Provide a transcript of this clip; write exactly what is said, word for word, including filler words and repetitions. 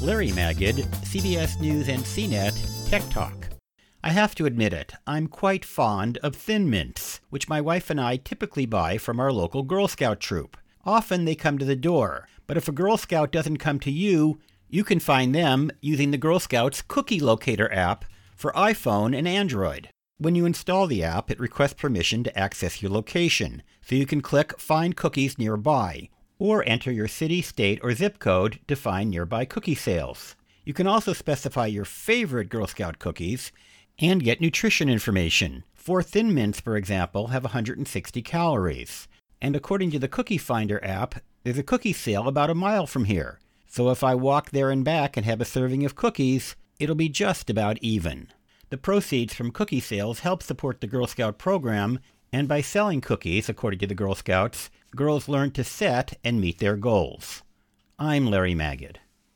Larry Magid, C B S News and C net Tech Talk. I have to admit it, I'm quite fond of Thin Mints, which my wife and I typically buy from our local Girl Scout troop. Often they come to the door, but if a Girl Scout doesn't come to you, you can find them using the Girl Scouts Cookie Locator app for iPhone and Android. When you install the app, it requests permission to access your location, so you can click Find Cookies Nearby, or enter your city, state, or zip code to find nearby cookie sales. You can also specify your favorite Girl Scout cookies and get nutrition information. Four Thin Mints, for example, have one hundred sixty calories. And according to the Cookie Finder app, there's a cookie sale about a mile from here. So if I walk there and back and have a serving of cookies, it'll be just about even. The proceeds from cookie sales help support the Girl Scout program, and by selling cookies, according to the Girl Scouts, girls learn to set and meet their goals. I'm Larry Magid.